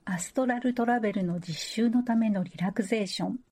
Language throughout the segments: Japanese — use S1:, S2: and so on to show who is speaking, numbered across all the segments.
S1: アストラルトラベルの実習のためのリラクゼーション。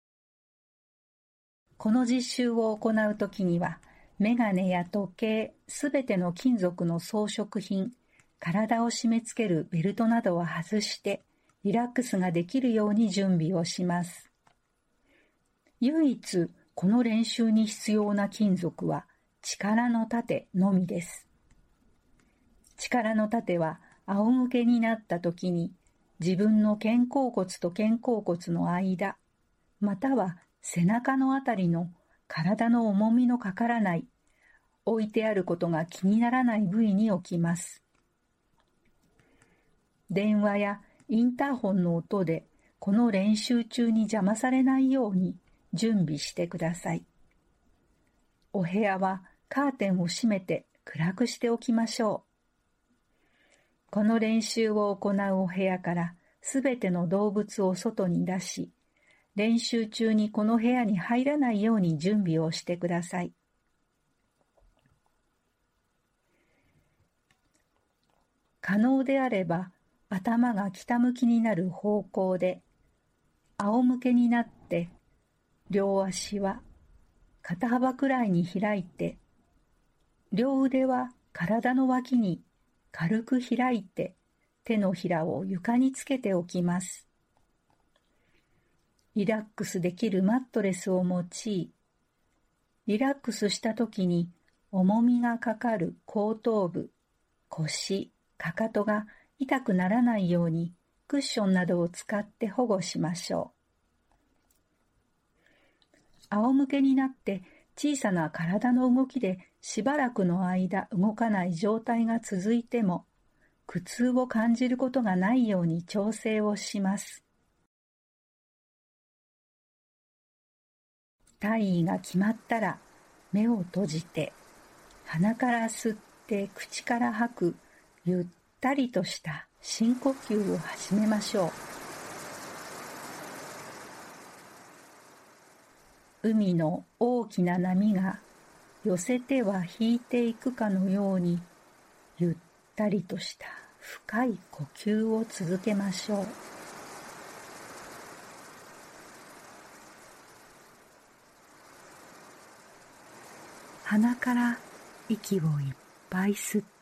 S1: この実習を行うときには、メガネや時計、すべての金属の装飾品、体を締め付けるベルトなどを外して、リラックスができるように準備をします。唯一、この練習に必要な金属は、力の盾のみです。力の盾は、仰向けになったときに、自分の肩甲骨と肩甲骨の間、または背中のあたりの体の重みのかからない、置いてあることが気にならない部位に置きます。電話やインターホンの音でこの練習中に邪魔されないように準備してください。お部屋はカーテンを閉めて暗くしておきましょう。この練習を行うお部屋からすべての動物を外に出し、練習中にこの部屋に入らないように準備をしてください。可能であれば頭が北向きになる方向で、仰向けになって両足は肩幅くらいに開いて、両腕は体の脇に軽く開いて手のひらを床につけておきます。リラックスできるマットレスを用い、リラックスしたときに重みがかかる後頭部、腰、かかとが痛くならないようにクッションなどを使って保護しましょう。仰向けになって小さな体の動きでしばらくの間動かない状態が続いても、苦痛を感じることがないように調整をします。体位が決まったら目を閉じて、鼻から吸って口から吐くゆったりとした深呼吸を始めましょう。海の大きな波が寄せては引いていくかのように、ゆったりとした深い呼吸を続けましょう。鼻から息をいっぱい吸って、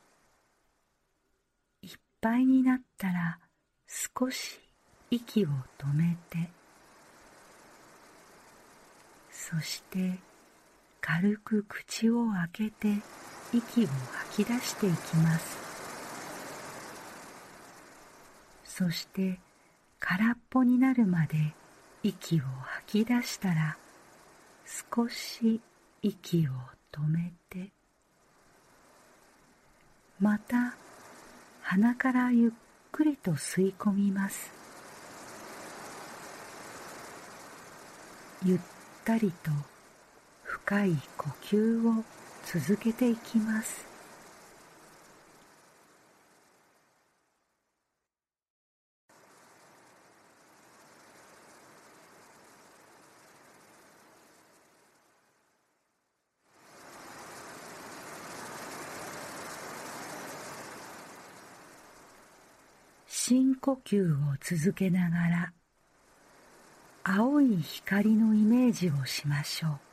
S1: いっぱいになったら少し息を止めて、そして軽く口を開けて息を吐き出していきます。そして空っぽになるまで息を吐き出したら、少し息を止めて、また鼻からゆっくりと吸い込みます。ゆったりと深い呼吸を続けていきます。深呼吸を続けながら、青い光のイメージをしましょう。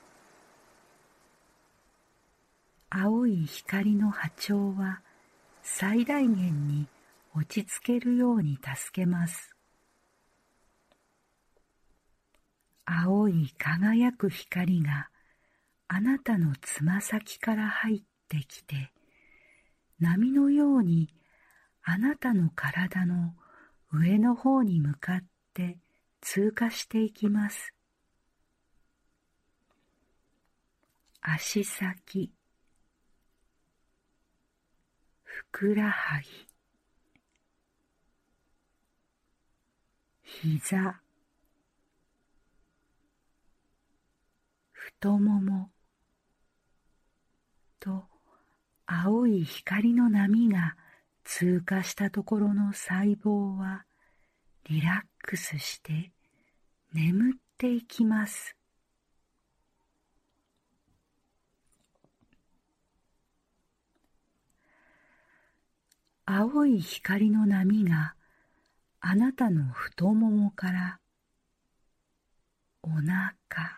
S1: 青い光の波長は最大限に落ち着けるように助けます。青い輝く光があなたのつま先から入ってきて、波のようにあなたの体の上の方に向かって通過していきます。足先、ふくらはぎ、膝、太ももと青い光の波が通過したところの細胞はリラックスして眠っていきます。青い光の波があなたの太ももからお腹、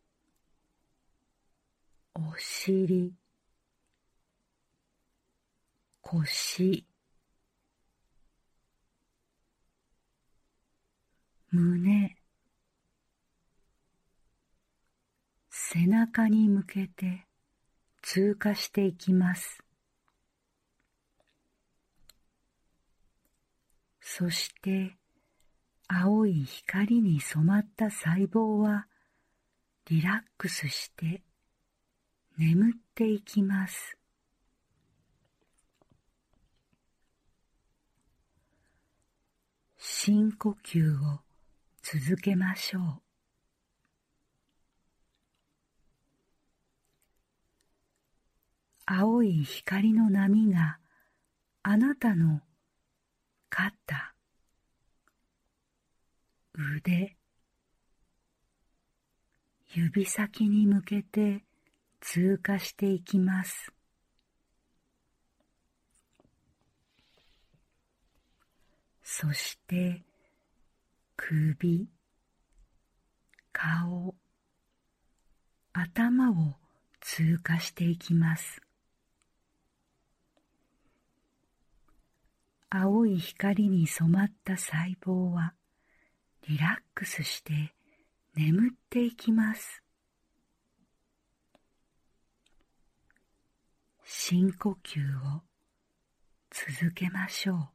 S1: お尻、腰、胸、背中に向けて通過していきます。そして青い光に染まった細胞はリラックスして眠っていきます。深呼吸を続けましょう。青い光の波があなたの肩、腕、指先に向けて通過していきます。そして首、顔、頭を通過していきます。青い光に染まった細胞はリラックスして眠っていきます。深呼吸を続けましょう。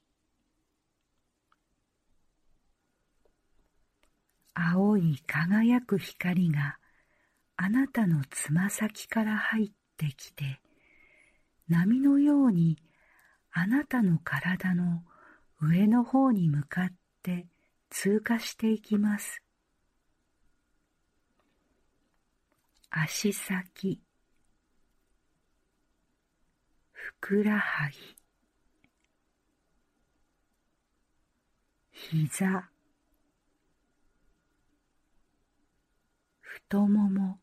S1: 青い輝く光があなたのつま先から入ってきて、波のようにあなたの体の上の方に向かって通過していきます。足先、ふくらはぎ、膝、太もも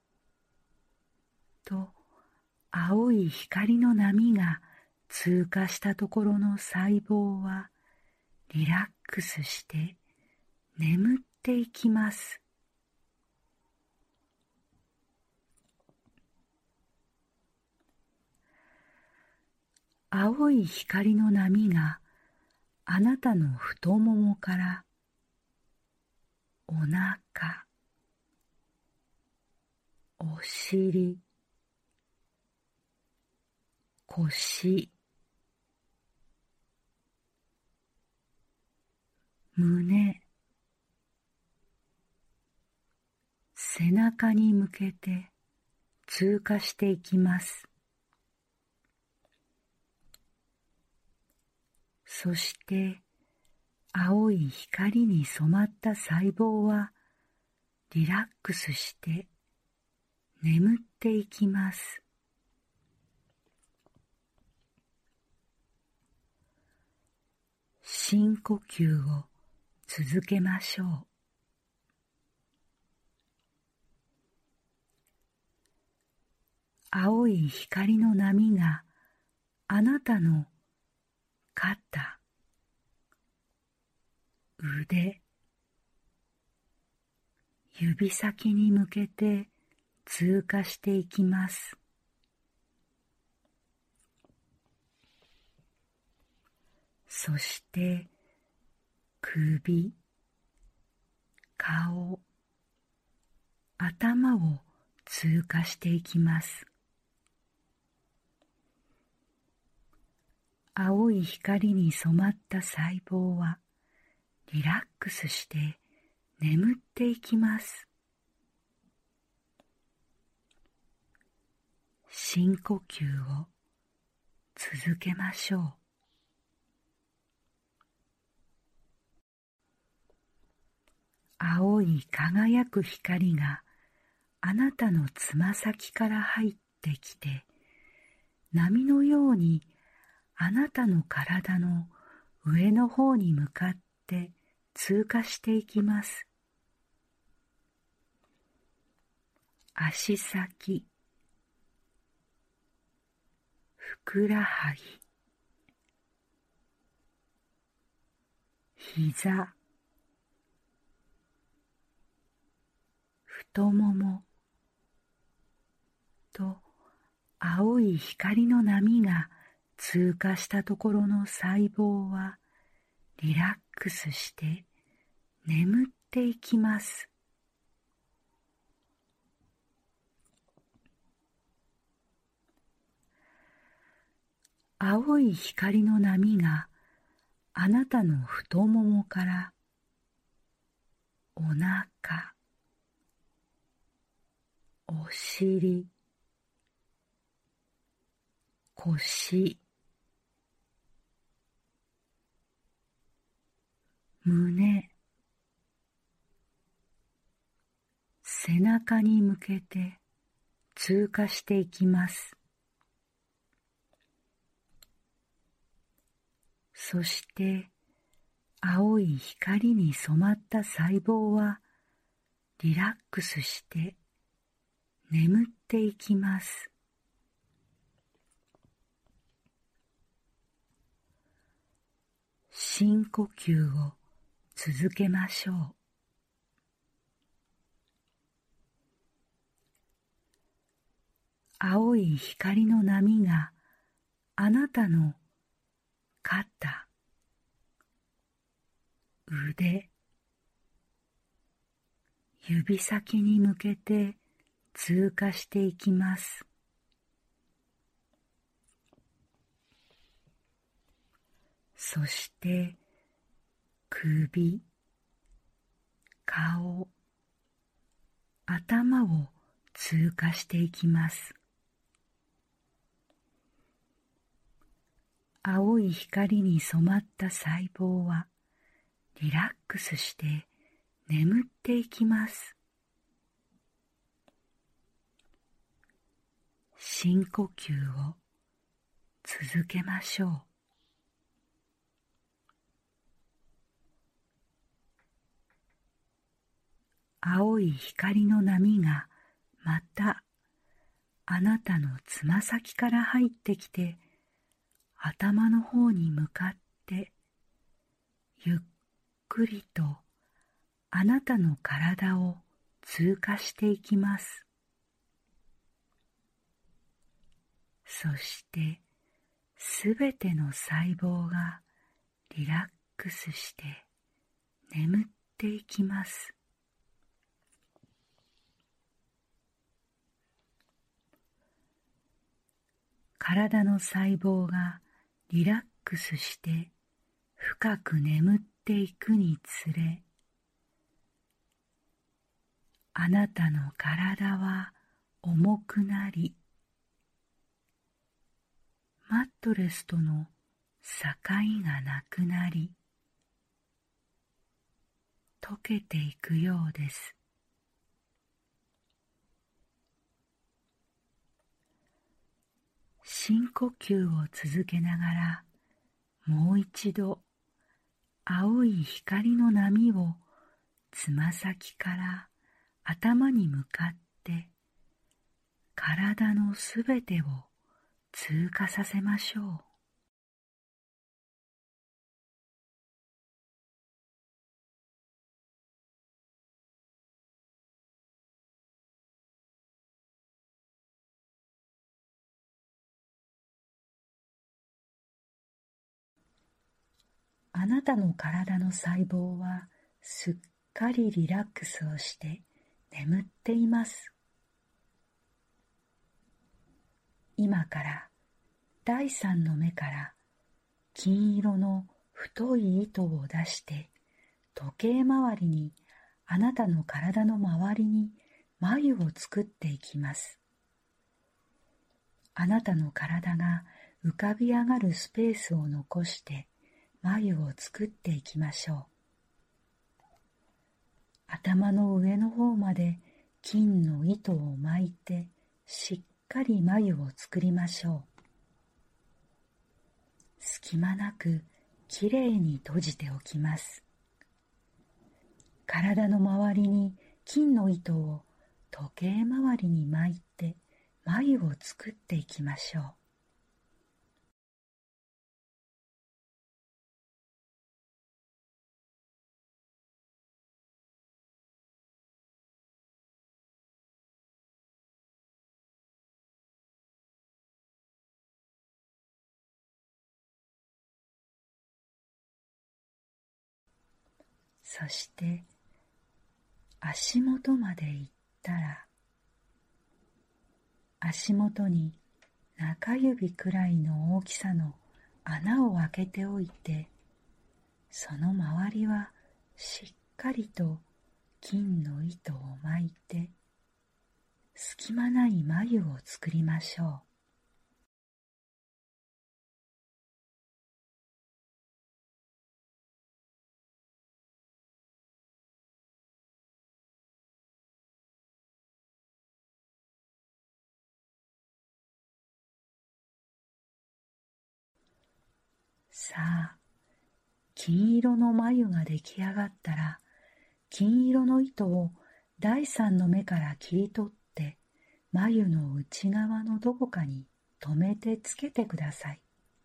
S1: と青い光の波が通過したところの細胞はリラックスして眠っていきます。青い光の波があなたの太ももからお腹、お尻、腰、胸、背中に向けて通過していきます。そして青い光に染まった細胞はリラックスして眠っていきます。深呼吸を続けましょう。青い光の波があなたの肩、腕、指先に向けて通過していきます。そして首、顔、頭を通過していきます。青い光に染まった細胞はリラックスして眠っていきます。深呼吸を続けましょう。青い輝く光があなたのつま先から入ってきて、波のようにあなたの体の上の方に向かって通過していきます。足先、ふくらはぎ、 膝、太ももと青い光の波が通過したところの細胞はリラックスして眠っていきます。青い光の波があなたの太ももからお腹、お尻、腰、胸、背中に向けて通過していきます。そして青い光に染まった細胞はリラックスして眠っていきます。深呼吸を続けましょう。青い光の波があなたの肩、腕、指先に向けて通過していきます。そして首、顔、頭を通過していきます。青い光に染まった細胞はリラックスして眠っていきます。深呼吸を続けましょう。青い光の波がまたあなたのつま先から入ってきて頭の方に向かってゆっくりとあなたの体を通過していきます。そしてすべての細胞がリラックスして眠っていきます。体の細胞がリラックスして深く眠っていくにつれ、あなたの体は重くなり、マットレスとの境がなくなり、溶けていくようです。深呼吸を続けながら、もう一度青い光の波をつま先から頭に向かって体のすべてを通過させましょう。あなたの体の細胞はすっかりリラックスをして眠っています。今から第三の目から金色の太い糸を出して時計回りにあなたの体の周りに眉を作っていきます。あなたの体が浮かび上がるスペースを残して眉を作っていきましょう。頭の上の方まで金の糸を巻いてしっかり眉を作りましょう。隙間なくきれいに閉じておきます。体の周りに金の糸を時計回りに巻いて眉を作っていきましょう。 そして足元まで行ったら、足元に中指くらいの大きさの穴を開けておいて、その周りはしっかりと金の糸を巻いて、隙間ない眉を作りましょう。さあ、金色の眉が出来上がったら、金色の糸を第三の目から切り取って、眉の内側のどこかに留めてつけてください。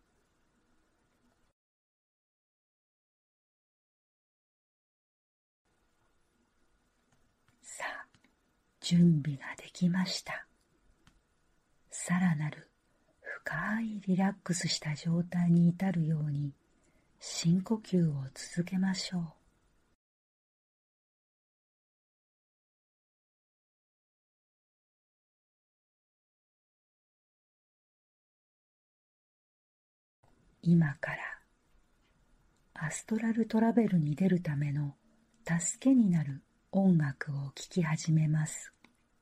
S1: さあ、準備ができました。さらなる深いリラックスした状態に至るように深呼吸を続けましょう。今からアストラルトラベルに出るための助けになる音楽を聴き始めます。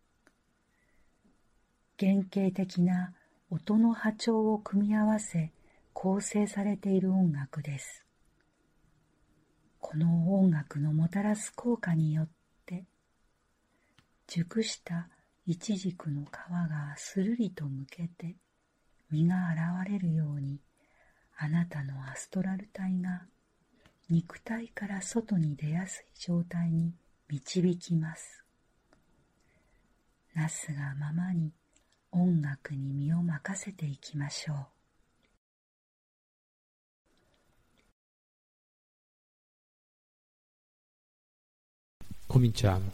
S1: 原型的な音の波長を組み合わせ構成されている音楽です。この音楽のもたらす効果によって、熟したイチジクの皮がするりとむけて実が現れるように、あなたのアストラル体が肉体から外に出やすい状態に導きます。なすがままに音楽に身を任せていきましょう。
S2: Cominciamo.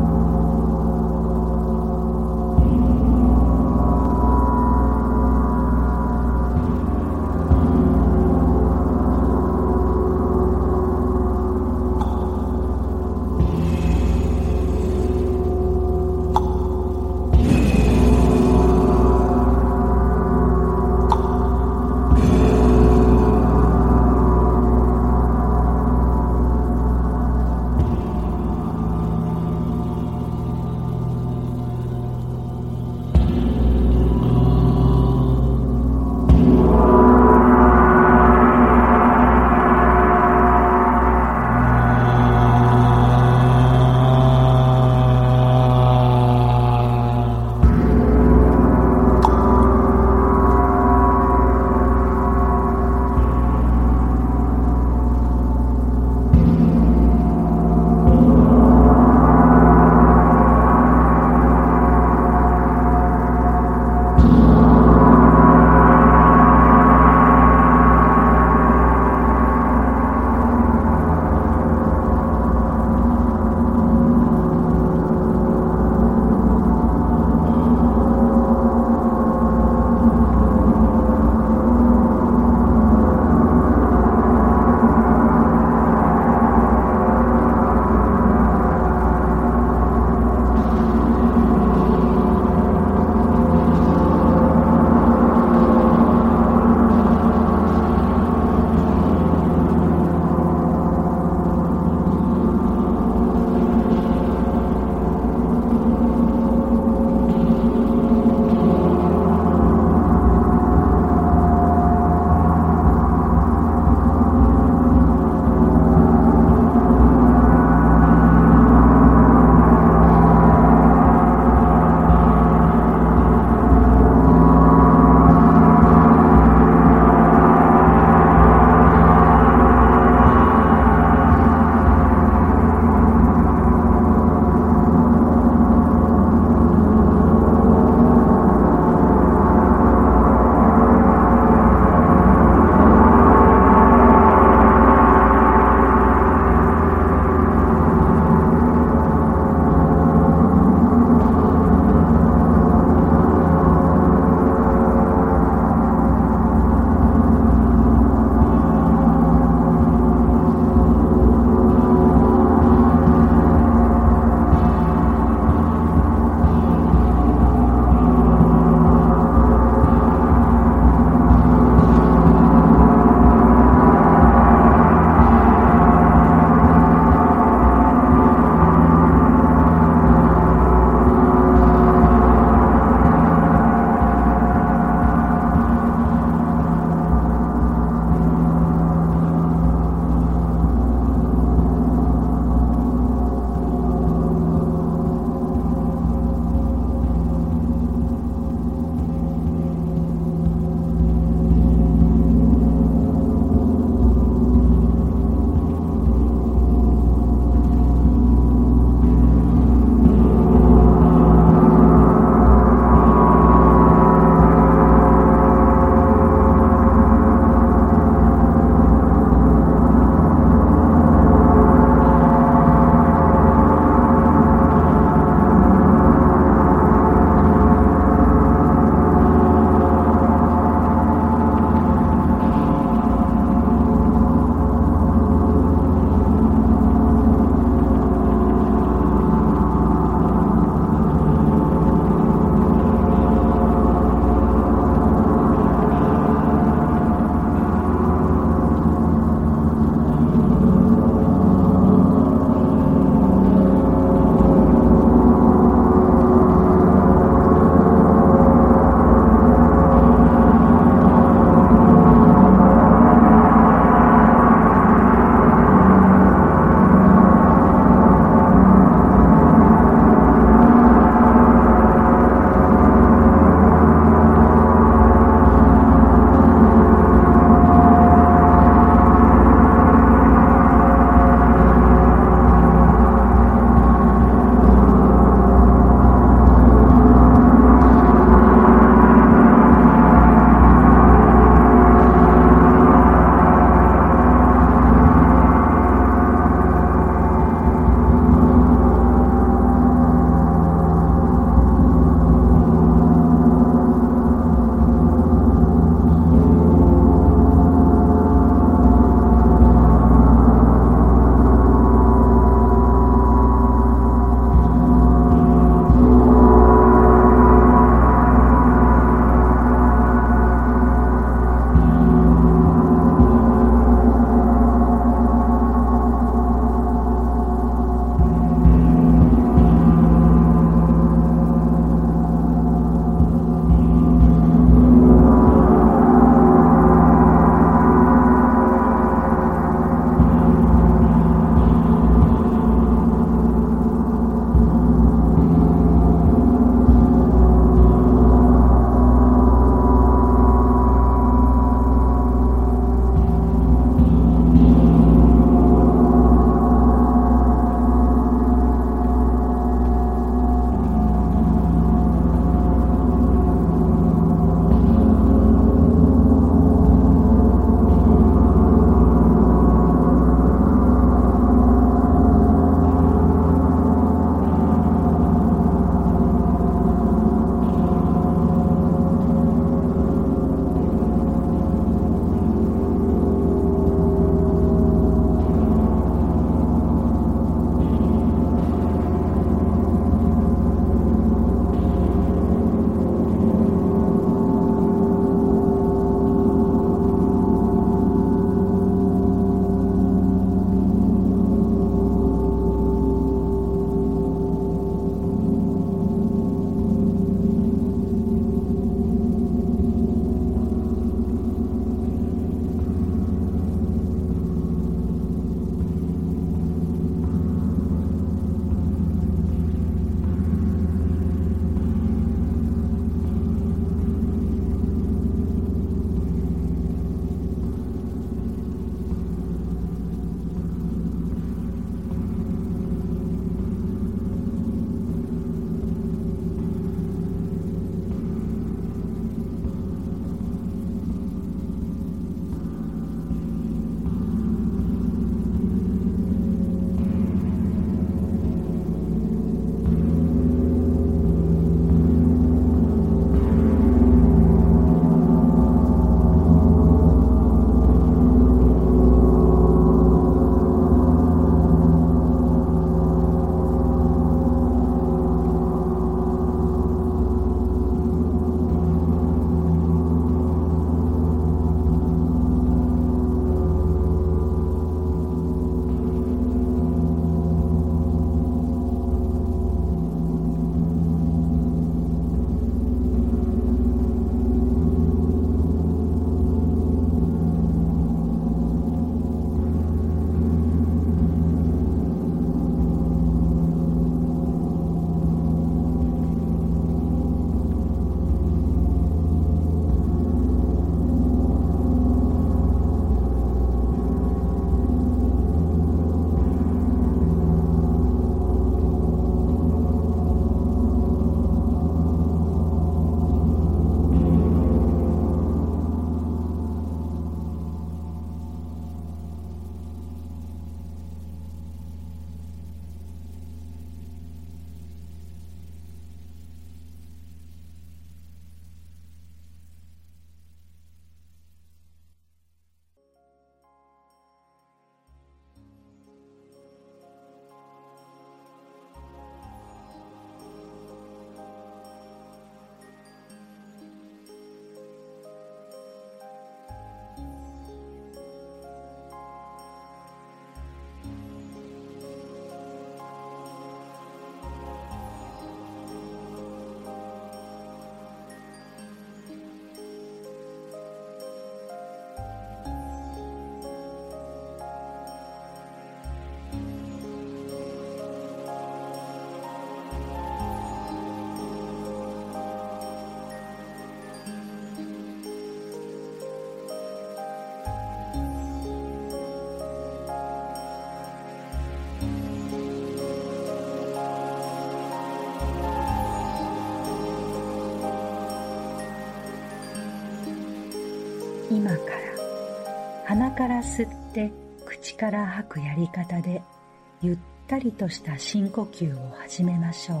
S1: 今から鼻から吸って口から吐くやり方でゆったりとした深呼吸を始めましょう。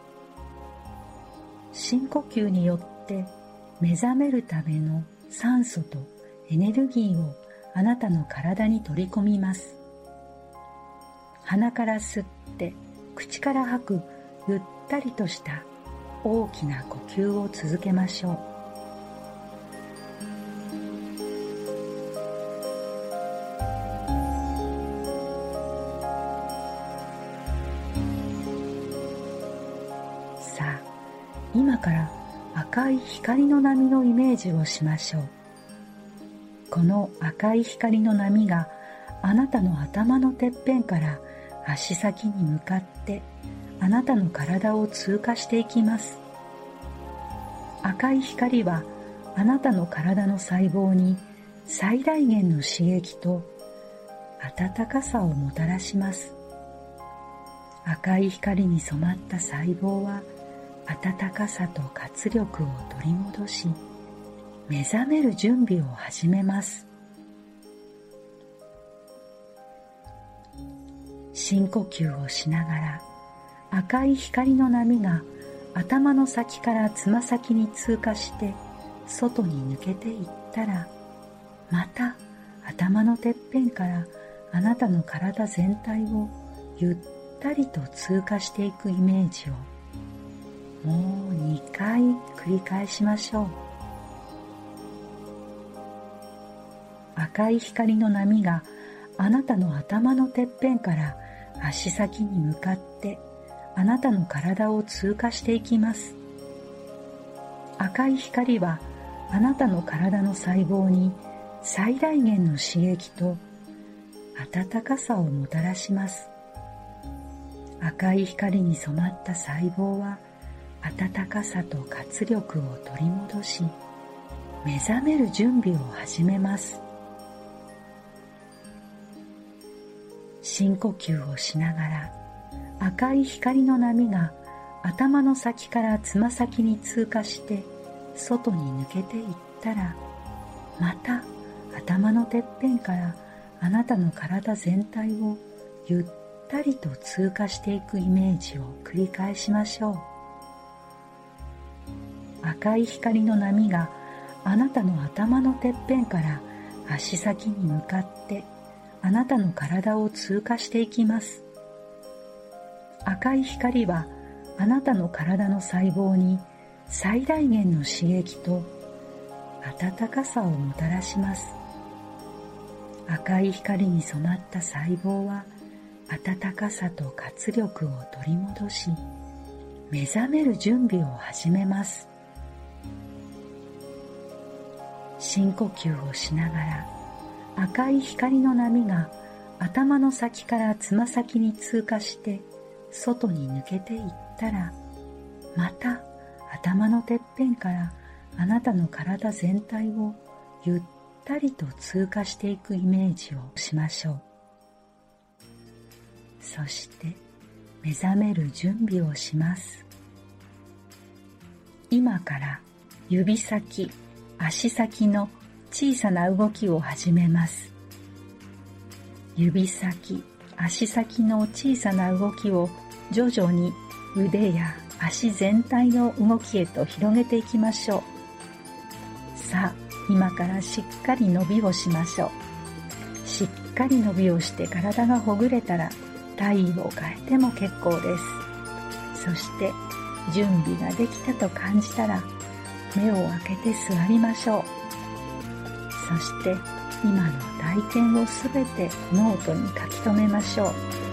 S1: 深呼吸によって目覚めるための酸素とエネルギーをあなたの体に取り込みます。鼻から吸って口から吐くゆったりとした大きな呼吸を続けましょう。さあ、今から赤い光の波のイメージをしましょう。この赤い光の波があなたの頭のてっぺんから足先に向かってあなたの体を通過していきます。赤い光はあなたの体の細胞に最大限の刺激と温かさをもたらします。赤い光に染まった細胞は温かさと活力を取り戻し、目覚める準備を始めます。深呼吸をしながら赤い光の波が頭の先からつま先に通過して外に抜けていったら、また頭のてっぺんからあなたの体全体をゆったりと通過していくイメージをもう2回繰り返しましょう。赤い光の波があなたの頭のてっぺんから足先に向かってあなたの体を通過していきます。赤い光はあなたの体の細胞に最大限の刺激と温かさをもたらします。赤い光に染まった細胞は温かさと活力を取り戻し、目覚める準備を始めます。深呼吸をしながら赤い光の波が頭の先からつま先に通過して外に抜けていったら、また頭のてっぺんからあなたの体全体をゆったりと通過していくイメージを繰り返しましょう。赤い光の波があなたの頭のてっぺんから足先に向かってあなたの体を通過していきます。赤い光はあなたの体の細胞に最大限の刺激と温かさをもたらします。赤い光に染まった細胞は温かさと活力を取り戻し、目覚める準備を始めます。深呼吸をしながら赤い光の波が頭の先からつま先に通過して外に抜けていったら、また頭のてっぺんからあなたの体全体をゆったりと通過していくイメージをしましょう。そして目覚める準備をします。今から指先、足先の小さな動きを始めます。指先、足先の小さな動きを徐々に腕や足全体の動きへと広げていきましょう。さあ、今からしっかり伸びをしましょう。しっかり伸びをして体がほぐれたら体位を変えても結構です。そして準備ができたと感じたら目を開けて座りましょう。そして今の体験をすべてノートに書き留めましょう。